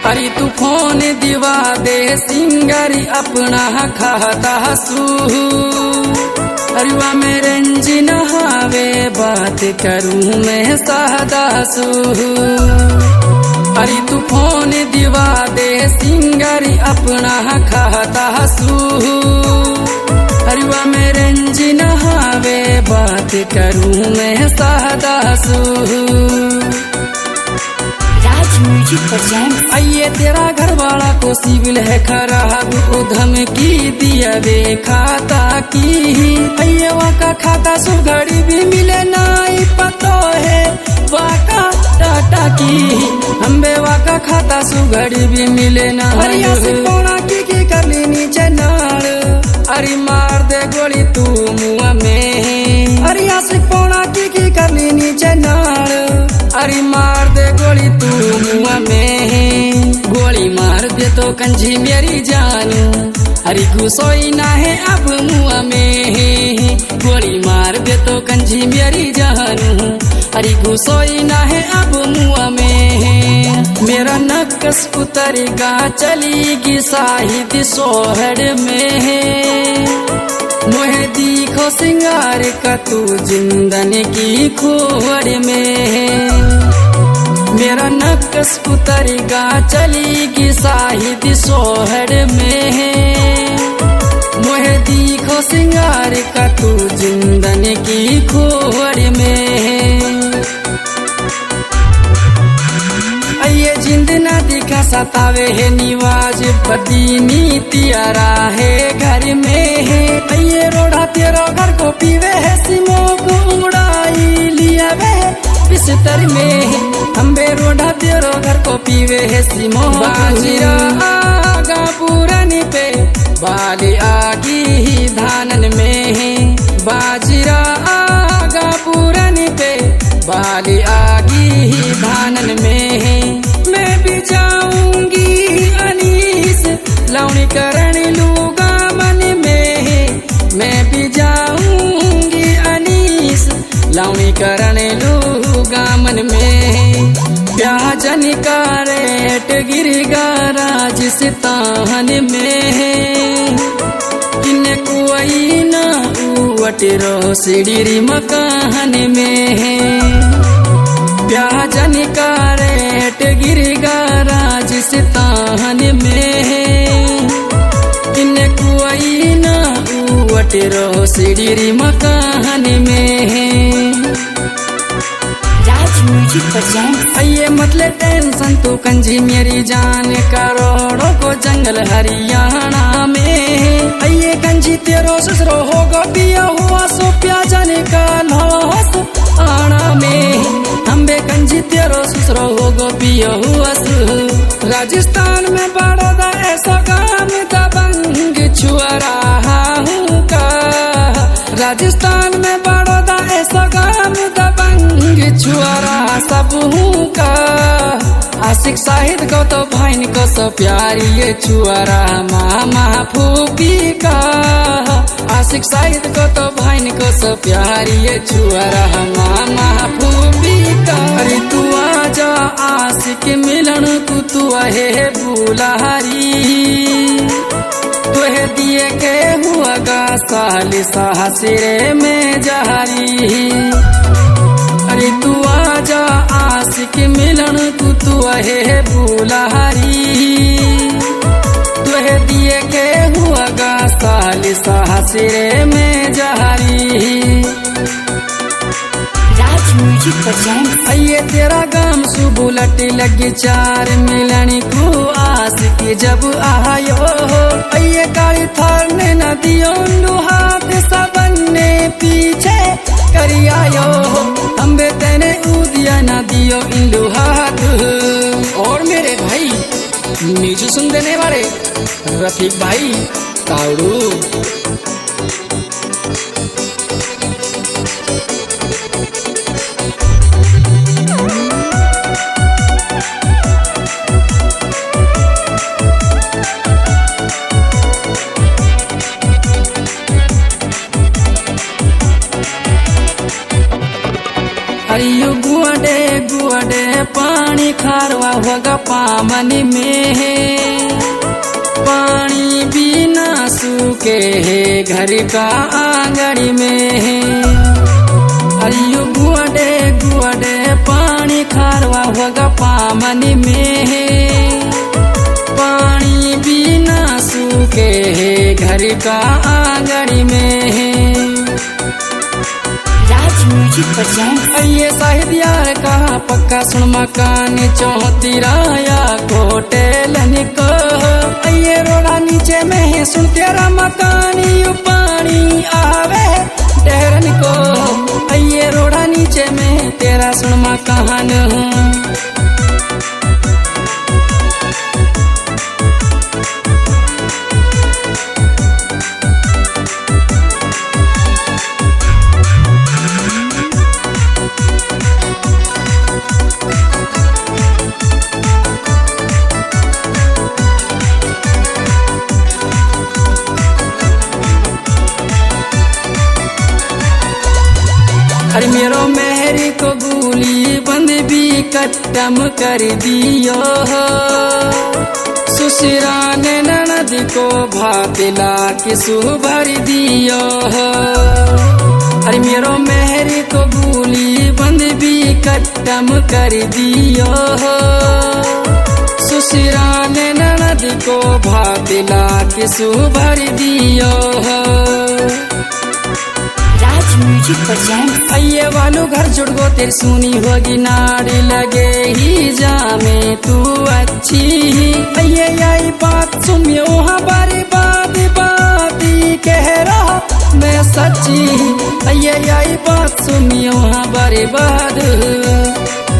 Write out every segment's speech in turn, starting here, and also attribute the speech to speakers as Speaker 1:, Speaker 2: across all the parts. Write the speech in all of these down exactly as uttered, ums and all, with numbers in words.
Speaker 1: अरे तू फोन दिवा दे सिंगारी अपना खाता सू अरुआ में रंजी नहावे बात करूं मैं सादा सू अरे तू फोन दिवा दे सिंगारी अपना खाता सू अरुआ में रंजी नहावे बात करूं मैं सादा सू आइए तेरा घर वाला को सिविल है खराब उधम की दिया वे खाता की आइए वाका खाता सो घड़ी भी मिले नाई पतो है वाका टाटा की हम बे वाका खाता सो घड़ी भी मिले ना हरिया से कोना की की कर ली नीचे नाड़ अरे मार दे गोली तू मुआ में हरिया से कोना की की कर ली नीचे नाड़ अरे मार दे गोली तू मुआ में गोली मार दे तो कंजी मेरी जानू अरे घुसोई ना है अब मुआ में गोली मार दे तो कंजी मेरी जानू अरे घुसोई ना है अब मुआ में मेरा नक्स उतरेगा चलीगी साहित्य सोहर में मोहे दिखो सिंगार का तू जिंदन की खोड़ में मेरा नक्स उतरेगा चलीगी साहित्य सोहर में मोहे दिखो सिंगार का तू जिंदन की खोड़ में आइए जिंद ना दिखा सतावे है निवाज बदीनी तियारा है घर में है आइए रोड़ा तेरा घर को पीवे है सिमो को उड़ाई लिया वे बिस्तर में हम बे रोड़ा तेरा घर को पीवे है सिमो बाजीरा आगा पूरन पे बाली आगी ही धानन में है बाजीरा आगा पूरन पे बाली आगी ही धानन में है मैं भी जाऊंगी अनीस लौनी करण लूगा मन में है मैं भी जाऊंगी अनीस लौनी करण लूगा मन में प्याजन का रेट गिरगा राज सिताहन में है किन्ने कुआई ना उवट रो सिडीरी मकान में है प्याजन का रेट गिरगा राज सिताहन में है किन्ने कुआई ना उवट रो सिडीरी मकान में है आइए मतलब टेंशन तू कंजी मेरी जान करोड़ों को जंगल हरियाणा में आइए कंजी तेरो ससुरो होगा पिया हुआ सो प्याजन का लौस आना में हम बे कंजी तेरो ससुरो होगा पिया हुआ सो राजस्थान में बड़ौदा ऐसा काम दबंग छुआ रहा हूँ का राजस्थान में बड़ौदा ऐसा काम दबंग छुआ रहा सब हूँ का आशिक शाहिद को तो भाई को सो प्यारी ये छुआ रहा मामा फूफी का आशिक शाहिद को तो भाई को सो प्यारी ये छुआ रहा मामा फूफी का अरे तू आजा आशिक मिलन को तू है बुलारी तुहे दिए के हुआ गा साल साहसिरे में जहारी अरे तू आजा आशिक मिलन तू तू है बुलारी तुहे दिए के हुआ गा साल साहसिरे में जहारी आइए तेरा गाम सुबुलट लगी चार मिलन को आशिक जब आयो आइए काली थार ने नदियों लुहात सबन ने पीछे करी आयो हम बे तेने उदिया नदियों इन लुहात और मेरे भाई नीचे सुन देने वाले रफीक भाई ताउड़ू हरियो गुआडे गुआडे पानी खा खारवा होगा पामन में, पानी बिना सूखे है घर का आंगन में। अरियो गुआडे गुआडे पानी खारवा होगा पामन में, पानी बिना सूखे है घर का आंगन में। ये शाहिद यार का पक्का सुन मकान चौतीराया कोटेलन को, ये रोड़ा नीचे में है सुन तेरा मकान यू पानी आवे टहरन को, ये रोड़ा नीचे में तेरा सुन मकान। अरे मेरो मेहरी को गोली बंद भी कट्टम कर दियो, सुशिरा ने ननद को भातिला किसु भर दियो। अरे मेरो मेहरी को गोली बंद भी कट्टम कर दियो, सुशिरा ने ननद को भातिला किसु भर दियो। ये वालो घर जुड़ गो तेरी सुनी होगी नाड़ी लगे ही जामे तू अच्छी, ये यही बात सुनिए वहाँ बारी बात बात कह रहा मैं सच्ची, ये यही बात सुनिए वहाँ बारी बात।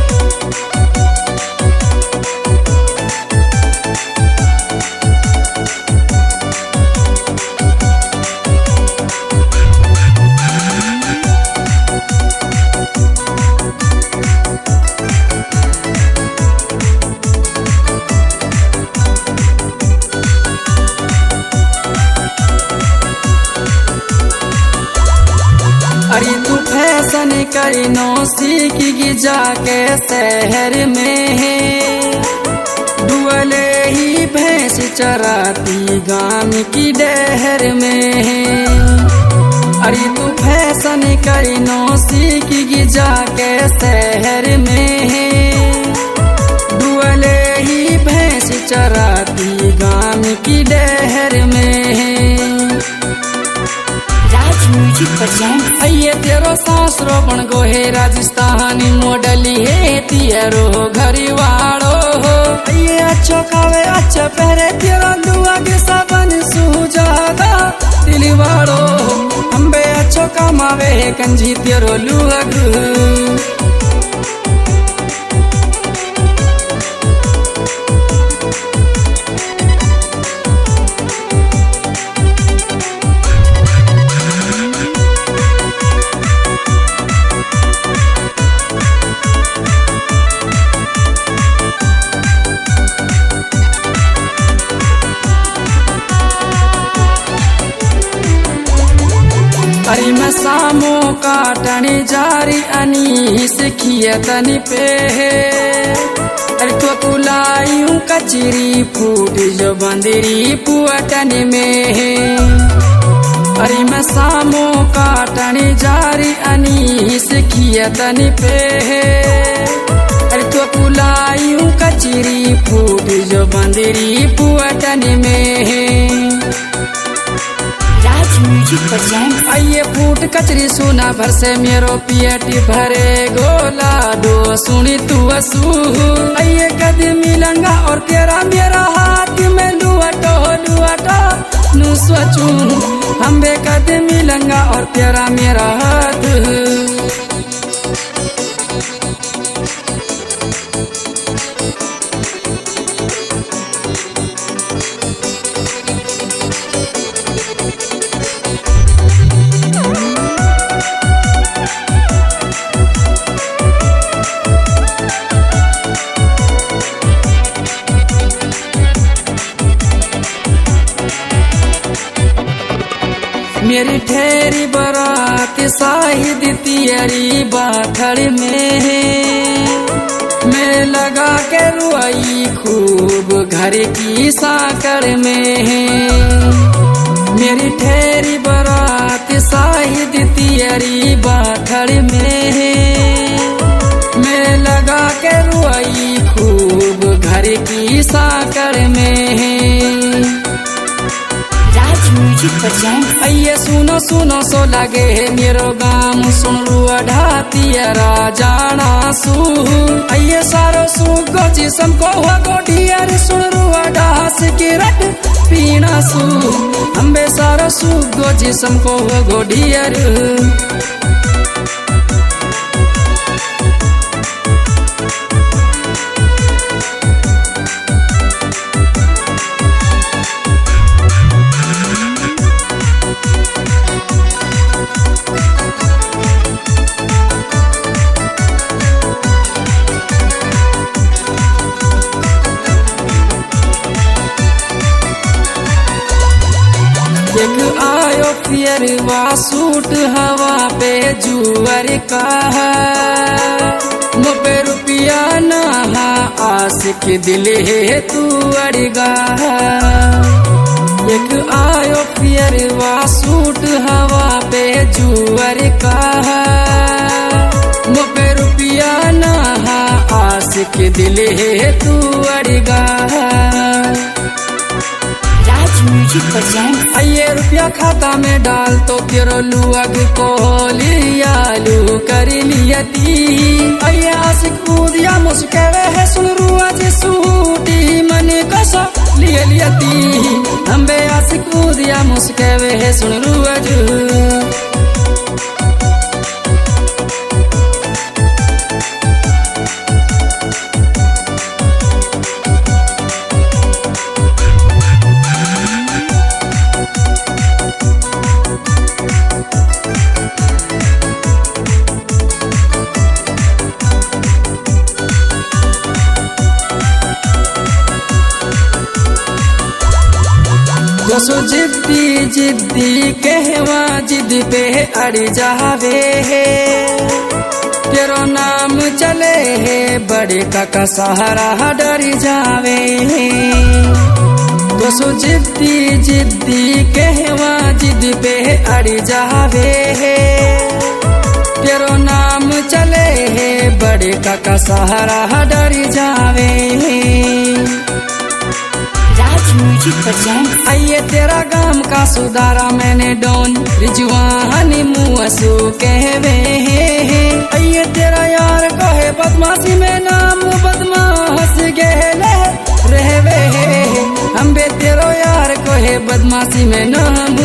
Speaker 1: अरे तू फैशन करी नो सीखी जाके शहर में, डुअले ही भैंस चराती गाम की डहर में। अरे तू फैशन करी नो सीखी जाके शहर में, डुअले ही भैंस चराती गाम की डहर में। ये तेरो सासरो बन गो है राजस्थानी मॉडल है तेरो घरवाड़ो, ये अच्छो खावे अच्छा पहरे तेरा दुआ के साबन सुजादा दिलवाड़ो, अम्बे अच्छो कमावे है कंजी तेरो लुअग। अरे मैं सामो काटने जारी अनीस खियतनी पे, अरे तो कुलायूं कचरी फूट जो बंदरी पुअटन में। अरे मैं सामो काटने जारी अनीस खियतनी पे, अरे तो कुलायूं कचरी फूट जो बंदरी पुअटन में। आइए फूट कचरी सुना भर से मेरो पियटी भरे गोला दो सुनी तू असू, आइए कदमी लंगा और तेरा मेरा हाथ में लुआटो लुआटो नु सोचू, हम बे कदमी लंगा और तेरा मेरा हाथ। मेरी ठेरी बरात शाहिद तियरी बाथड़ में, मैं मैं लगा के रुआई खूब घर की साकर में मेरी ठहरी बारात शाहिद तियरी बाखड़ में मैं लगा के रुआई खूब घर की साकर में आइए सुनो सुनो सो लगे मेरो गाम सुन रुआ ढातियरा जाना सू आइए सारो सू गो जिसम को हुआ गोडियर सुन रुआ ढास की रट पीना सू अम्बे सारो सू गो जिसम को हुआ गोडियर एक आयो पियरवा सूट हवा पे जुअर का मुझे रुपया नहा आशिक दिल है तू अड़गा एक आयो पियरवा सूट हवा पे जुअर का मुझे रुपया नहा आशिक दिल है तू अड़गा आइए रुपया खाता में डाल तो तेरो लुअग को लियालू कर लियती आइए आशिक उदिया मुस्करे है सुन रुआ जे सूटी मन कसा लिए लियती अम्बे आशिक उदिया मुस्करे है सुन रुआ जो दसो जिद्दी जिद्दी कहवा जिद पे अड़ जावे है तेरो नाम चले है बड़े का सहारा डर जावे है दसो जिद्दी जिद्दी कहवा जिद पे अड़ जावे है तेरो नाम चले है बड़े का सहारा डर जावे है आइए तेरा गाम का सुधारा मैंने डोन रिजवानी मुआसू कहवे आइए तेरा यार कहे बदमाशी में नाम बदमाश गहले रहवे अम्बे तेरो यार कहे बदमाशी में नाम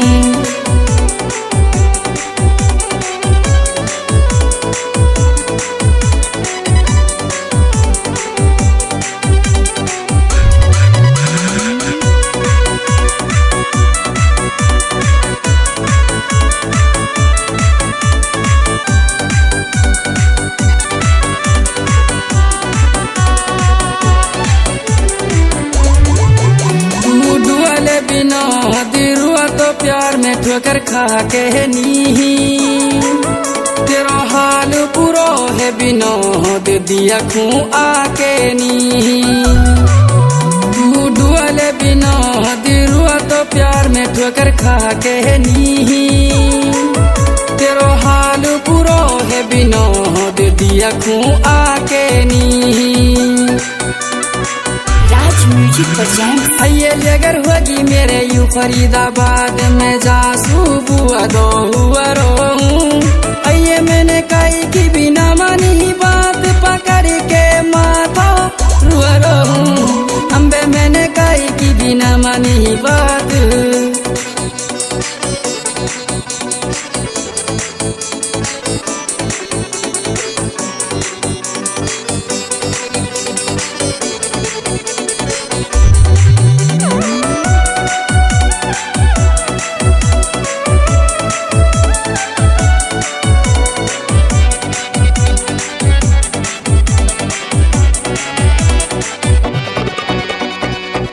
Speaker 1: बिना दिरुआ तो प्यार में ठोकर खा के नी तेरा हाल बुरो है बिना दे दिया खू आके नी तू डुअले बिना दिरुआ तो प्यार में ठोकर खा के नी तेरो हाल बुरो है बिना दे दिया खू आके नी आइए लेगर होगी मेरे यू फरीदाबाद में जासू बुआ दो हुआ रो आइए मैंने